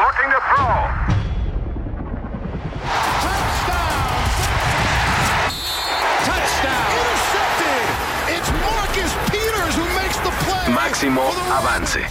Looking to throw. Máximo avance.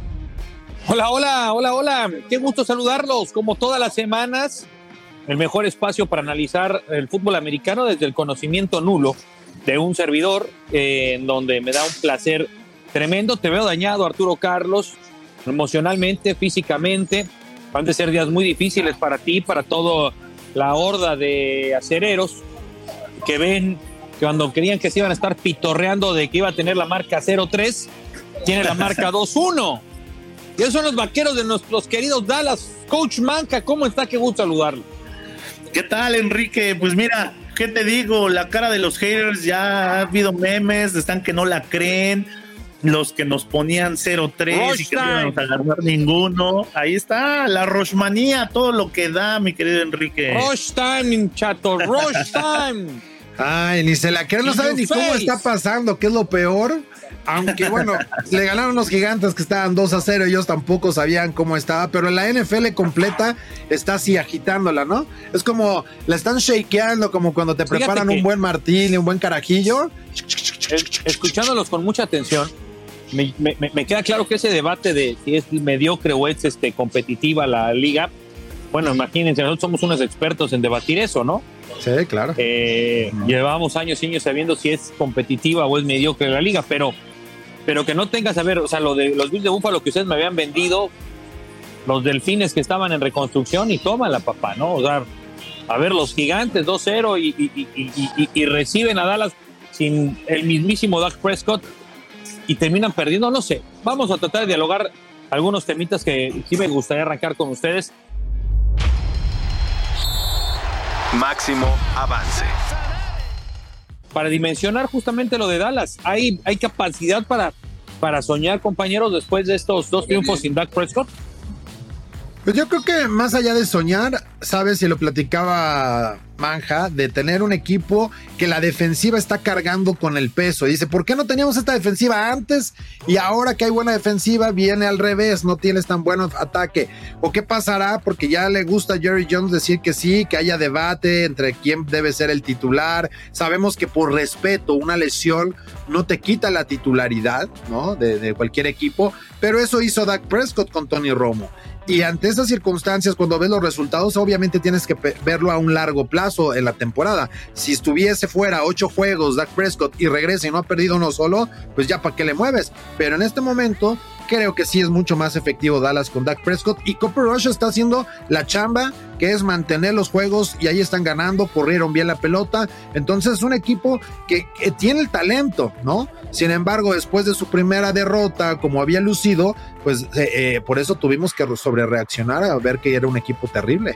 Hola. Qué gusto saludarlos. Como todas las semanas, el mejor espacio para analizar el fútbol americano desde el conocimiento nulo de un servidor, en donde me da un placer tremendo. Te veo dañado, Arturo Carlos, emocionalmente, físicamente. Van a ser días muy difíciles para ti, para toda la horda de acereros que ven que cuando creían que se iban a estar pitorreando de que iba a tener la marca 0-3, tiene la marca 2-1. Y esos son los vaqueros de nuestros queridos Dallas. Coach Manca, ¿cómo está? Qué gusto saludarlo. ¿Qué tal, Enrique? Pues mira, ¿qué te digo? La cara de los haters, ya ha habido memes, están que no la creen. Los que nos ponían 0-3 y que no íbamos a agarrar ninguno. Ahí está, la Roshmanía, todo lo que da, mi querido Enrique. Rush time, chato, rush time. Ay, ni se la creen, no saben ni cómo está pasando, que es lo peor. Aunque bueno, le ganaron los Gigantes que estaban 2-0, ellos tampoco sabían cómo estaba, pero la NFL completa está así agitándola, ¿no? Es como la están shakeando, como cuando te preparan un buen martini, un buen carajillo. Escuchándolos con mucha atención, me queda claro que ese debate de si es mediocre o es competitiva la liga, bueno, imagínense, nosotros somos unos expertos en debatir eso, ¿no? Sí, claro. Llevamos años y años sabiendo si es competitiva o es mediocre la liga, pero que no tengas a ver, o sea, lo de los Bills de Buffalo que ustedes me habían vendido, los Delfines que estaban en reconstrucción y tómala, papá, ¿no? O sea, a ver, los Gigantes 2-0 y reciben a Dallas sin el mismísimo Dak Prescott y terminan perdiendo, no sé. Vamos a tratar de dialogar algunos temitas que sí me gustaría arrancar con ustedes. Máximo avance. Para dimensionar justamente lo de Dallas, hay capacidad para soñar, compañeros, después de estos dos triunfos sin Dak Prescott. Pues yo creo que más allá de soñar, sabes, y lo platicaba Manja, de tener un equipo que la defensiva está cargando con el peso. Y dice, ¿por qué no teníamos esta defensiva antes? Y ahora que hay buena defensiva, viene al revés, no tienes tan buen ataque. ¿O qué pasará? Porque ya le gusta a Jerry Jones decir que sí, que haya debate entre quién debe ser el titular. Sabemos que por respeto, una lesión no te quita la titularidad, ¿no? De cualquier equipo, pero eso hizo Dak Prescott con Tony Romo. Y ante esas circunstancias, cuando ves los resultados, obviamente tienes que verlo a un largo plazo en la temporada. Si estuviese fuera 8 juegos Dak Prescott y regresa y no ha perdido uno solo, pues ya para qué le mueves. Pero en este momento creo que sí es mucho más efectivo Dallas con Dak Prescott, y Cooper Rush está haciendo la chamba, que es mantener los juegos, y ahí están ganando, corrieron bien la pelota. Entonces es un equipo que tiene el talento, ¿no? Sin embargo, después de su primera derrota, como había lucido, pues por eso tuvimos que sobrereaccionar a ver que era un equipo terrible.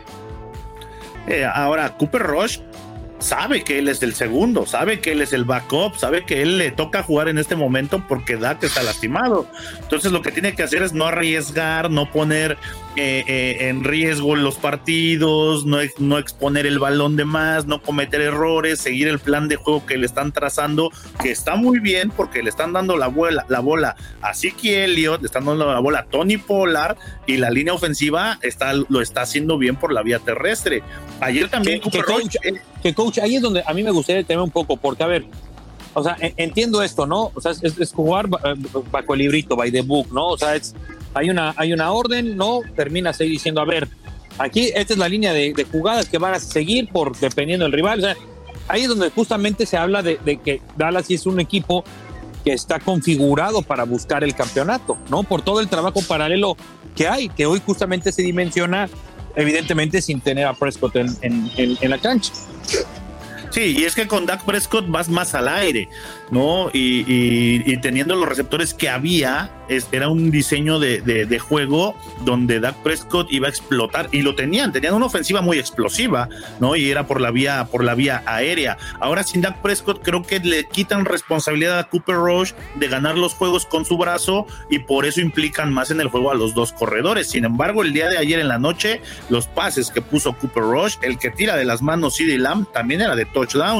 Ahora, Cooper Rush sabe que él es el segundo, sabe que él es el backup, sabe que él le toca jugar en este momento porque Dak está lastimado. Entonces lo que tiene que hacer es no arriesgar, no poner en riesgo los partidos, no exponer el balón de más, no cometer errores, seguir el plan de juego que le están trazando, que está muy bien porque le están dando la bola a Zeke Elliott, le están dando la bola a Tony Pollard, y la línea ofensiva lo está haciendo bien por la vía terrestre. Ayer también coach, ahí es donde a mí me gustaría tener un poco, porque a ver, o sea, entiendo esto, ¿no? O sea, es jugar bajo el librito, by the book, ¿no? O sea, hay una orden, ¿no? Terminas ahí diciendo, a ver, aquí esta es la línea de jugadas que van a seguir dependiendo del rival. O sea, ahí es donde justamente se habla de que Dallas sí es un equipo que está configurado para buscar el campeonato, ¿no? Por todo el trabajo paralelo que hay, que hoy justamente se dimensiona, evidentemente sin tener a Prescott en la cancha. Sí, y es que con Dak Prescott vas más al aire, ¿no? Y teniendo los receptores que había, era un diseño de juego donde Dak Prescott iba a explotar, y lo tenían una ofensiva muy explosiva, ¿no? Y era por la vía aérea. Ahora sin Dak Prescott creo que le quitan responsabilidad a Cooper Rush de ganar los juegos con su brazo, y por eso implican más en el juego a los dos corredores. Sin embargo, el día de ayer en la noche, los pases que puso Cooper Rush, el que tira de las manos CeeDee Lamb también era de touchdown.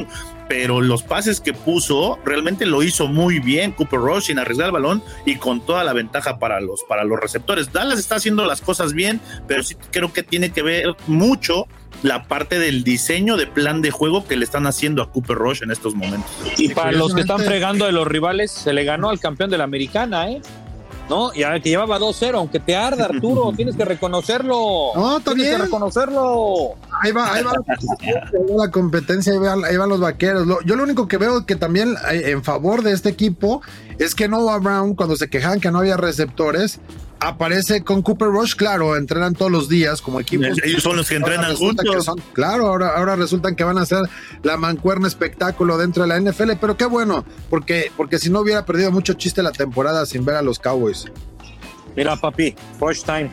pero los pases que puso realmente lo hizo muy bien Cooper Rush sin arriesgar el balón y con toda la ventaja para los receptores. Dallas está haciendo las cosas bien, pero sí creo que tiene que ver mucho la parte del diseño de plan de juego que le están haciendo a Cooper Rush en estos momentos. Y para los que están fregando de los rivales, se le ganó al campeón de la Americana, ¿no? Y ahora que llevaba 2-0, aunque te arda, Arturo, tienes que reconocerlo. No, está bien. Tienes que reconocerlo. Ahí va la competencia, ahí van los vaqueros. Yo lo único que veo que también en favor de este equipo es que Noah Brown, cuando se quejaban que no había receptores, aparece con Cooper Rush, claro, entrenan todos los días como equipo. Ellos son los que entrenan juntos. Claro, ahora resultan que van a hacer la mancuerna espectáculo dentro de la NFL, pero qué bueno, porque si no hubiera perdido mucho chiste la temporada sin ver a los Cowboys. Mira, papi, Rush time.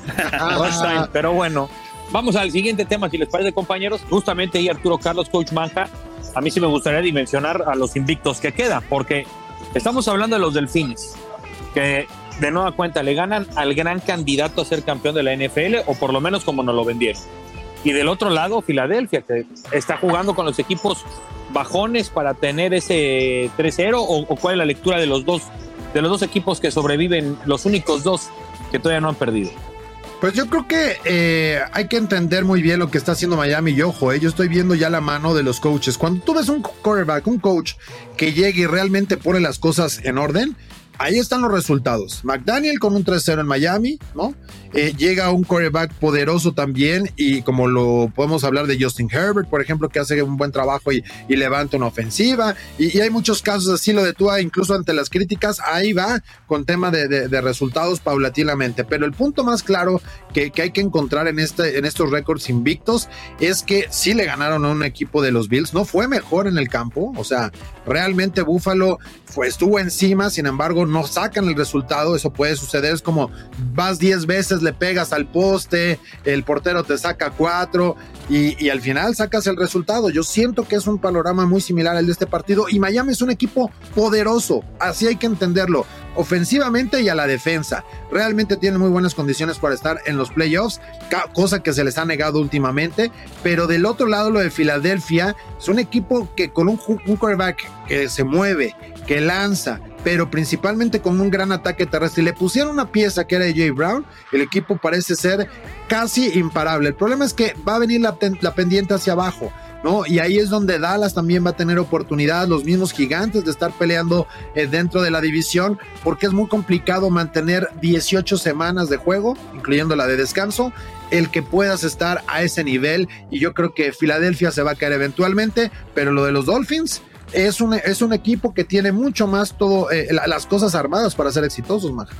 Rush time, pero bueno. Vamos al siguiente tema, si les parece, compañeros. Justamente ahí Arturo Carlos, Coach Manja, a mí sí me gustaría dimensionar a los invictos que quedan, porque estamos hablando de los Delfines, que de nueva cuenta le ganan al gran candidato a ser campeón de la NFL, o por lo menos como nos lo vendieron. Y del otro lado, Filadelfia, que está jugando con los equipos bajones para tener ese 3-0, o cuál es la lectura de los dos equipos que sobreviven, los únicos dos que todavía no han perdido. Pues yo creo que hay que entender muy bien lo que está haciendo Miami y ojo, yo estoy viendo ya la mano de los coaches. Cuando tú ves un quarterback, un coach que llegue y realmente pone las cosas en orden, ahí están los resultados. McDaniel con un 3-0 en Miami, ¿no? Llega un quarterback poderoso también, y como lo podemos hablar de Justin Herbert, por ejemplo, que hace un buen trabajo y levanta una ofensiva, y hay muchos casos así. Lo de Tua, incluso ante las críticas, ahí va con tema de resultados paulatinamente. Pero el punto más claro que hay que encontrar en estos récords invictos es que sí le ganaron a un equipo de los Bills, no fue mejor en el campo, o sea, realmente Buffalo estuvo encima, sin embargo no sacan el resultado. Eso puede suceder, es como vas 10 veces, le pegas al poste, el portero te saca 4 y al final sacas el resultado. Yo siento que es un panorama muy similar al de este partido, y Miami es un equipo poderoso, así hay que entenderlo, ofensivamente y a la defensa. Realmente tienen muy buenas condiciones para estar en los playoffs, cosa que se les ha negado últimamente. Pero del otro lado, lo de Filadelfia es un equipo que con un quarterback que se mueve, que lanza, pero principalmente con un gran ataque terrestre, y le pusieron una pieza que era AJ Brown, el equipo parece ser casi imparable. El problema es que va a venir la pendiente hacia abajo, ¿no? Y ahí es donde Dallas también va a tener oportunidad, los mismos Gigantes, de estar peleando dentro de la división, porque es muy complicado mantener 18 semanas de juego, incluyendo la de descanso, el que puedas estar a ese nivel. Y yo creo que Filadelfia se va a caer eventualmente, pero lo de los Dolphins es un equipo que tiene mucho más las cosas armadas para ser exitosos, Maja.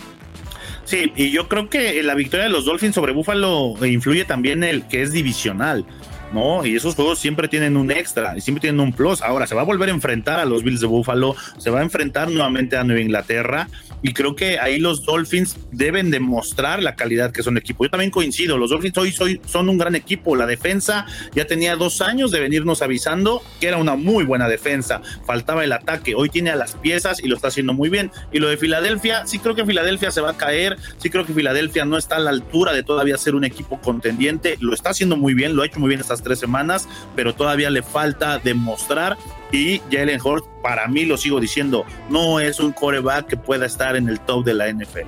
Sí, y yo creo que la victoria de los Dolphins sobre Buffalo influye también el que es divisional, ¿no? Y esos juegos siempre tienen un extra y siempre tienen un plus. Ahora se va a volver a enfrentar a los Bills de Buffalo, se va a enfrentar nuevamente a Nueva Inglaterra, y creo que ahí los Dolphins deben demostrar la calidad que son equipo. Yo también coincido, los Dolphins hoy son un gran equipo. La defensa ya tenía 2 años de venirnos avisando que era una muy buena defensa, faltaba el ataque, hoy tiene a las piezas y lo está haciendo muy bien. Y lo de Filadelfia, sí creo que Filadelfia se va a caer, sí creo que Filadelfia no está a la altura de todavía ser un equipo contendiente. Lo está haciendo muy bien, lo ha hecho muy bien estas 3 semanas, pero todavía le falta demostrar. Y Jalen Hurts, para mí, lo sigo diciendo, no es un quarterback que pueda estar en el top de la NFL.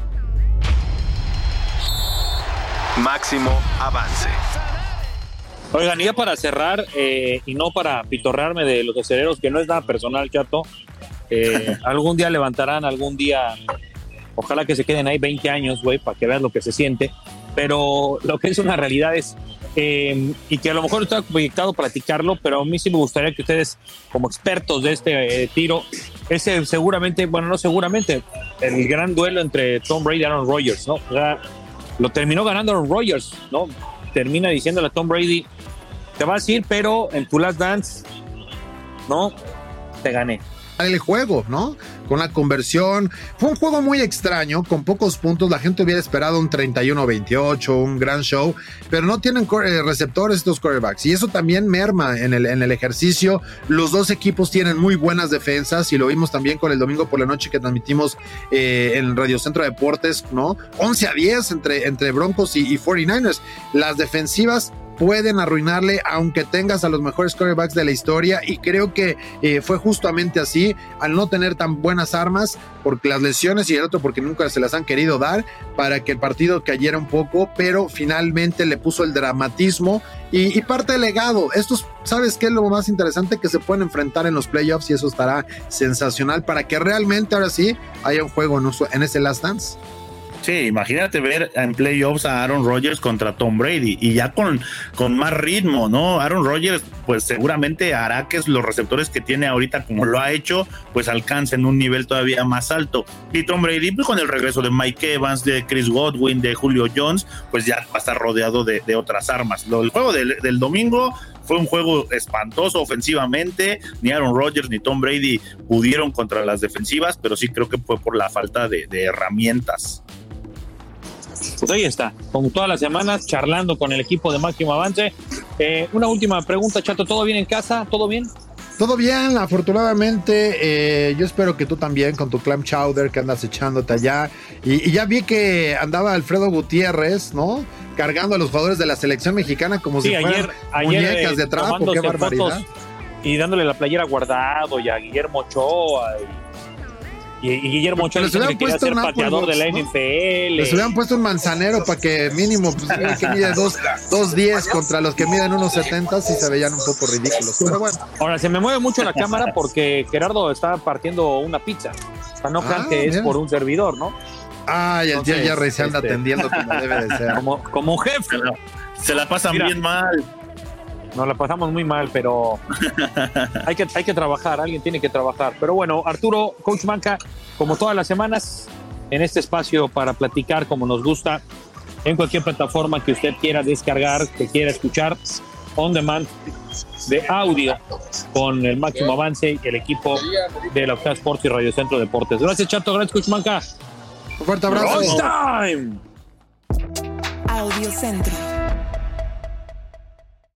Máximo avance. Oigan, y ya para cerrar, y no para pitorrearme de los aceleros, que no es nada personal, Chato, algún día levantarán, algún día, ojalá que se queden ahí 20 años, güey, para que vean lo que se siente. Pero lo que es una realidad es, y que a lo mejor está complicado platicarlo, pero a mí sí me gustaría que ustedes, como expertos de este tiro, ese seguramente, bueno, no seguramente, el gran duelo entre Tom Brady y Aaron Rodgers, ¿no? O sea, lo terminó ganando Aaron Rodgers, ¿no? Termina diciéndole a Tom Brady, te vas a ir, pero en tu last dance, ¿no? Te gané. El juego, ¿no? Con la conversión. Fue un juego muy extraño, con pocos puntos. La gente hubiera esperado un 31-28, un gran show, pero no tienen receptores estos quarterbacks, y eso también merma en el ejercicio. Los dos equipos tienen muy buenas defensas, y lo vimos también con el domingo por la noche que transmitimos en Radio Centro Deportes, ¿no? 11-10 entre Broncos y 49ers. Las defensivas pueden arruinarle, aunque tengas a los mejores quarterbacks de la historia, y creo que fue justamente así, al no tener tan buenas armas, porque las lesiones y el otro porque nunca se las han querido dar, para que el partido cayera un poco, pero finalmente le puso el dramatismo y parte del legado. Estos, ¿sabes qué es lo más interesante? Que se pueden enfrentar en los playoffs, y eso estará sensacional para que realmente ahora sí haya un juego en ese Last Dance. Sí, imagínate ver en playoffs a Aaron Rodgers contra Tom Brady, y ya con más ritmo, ¿no? Aaron Rodgers pues seguramente hará que los receptores que tiene ahorita, como lo ha hecho, pues alcancen un nivel todavía más alto. Y Tom Brady, pues con el regreso de Mike Evans, de Chris Godwin, de Julio Jones, pues ya va a estar rodeado de otras armas. El juego del domingo fue un juego espantoso ofensivamente, ni Aaron Rodgers ni Tom Brady pudieron contra las defensivas, pero sí creo que fue por la falta de herramientas. Pues ahí está, como todas las semanas, charlando con el equipo de Máximo Avance. Una última pregunta, Chato, ¿todo bien en casa? ¿Todo bien? Todo bien, afortunadamente. Yo espero que tú también, con tu clam chowder que andas echándote allá. Y ya vi que andaba Alfredo Gutiérrez, ¿no? Cargando a los jugadores de la selección mexicana como si fueran muñecas de trapo. Qué barbaridad. Y dándole la playera a Guardado y a Guillermo Ochoa. Y Guillermo Ochoa que quería ser pateador de la NFL. Les hubieran puesto un Manzanero para que mínimo, pues, que mide 2.10 contra los que miden 1.70, y se veían un poco ridículos. Pero bueno. Ahora, se me mueve mucho la cámara porque Gerardo está partiendo una pizza. O sea, no crean que es por un servidor, ¿no? Ay, el tío Jerry se anda atendiendo como debe de ser. Como jefe. Se la pasan bien mal. Nos la pasamos muy mal, pero hay que trabajar, alguien tiene que trabajar. Pero bueno, Arturo, Coach Manca, como todas las semanas, en este espacio para platicar como nos gusta, en cualquier plataforma que usted quiera descargar, que quiera escuchar, on demand de audio, con el Máximo Avance y el equipo de la Octava Sports y Radio Centro Deportes. Gracias, Chato, gracias, Coach Manca. Un fuerte abrazo. Time. Audio Centro.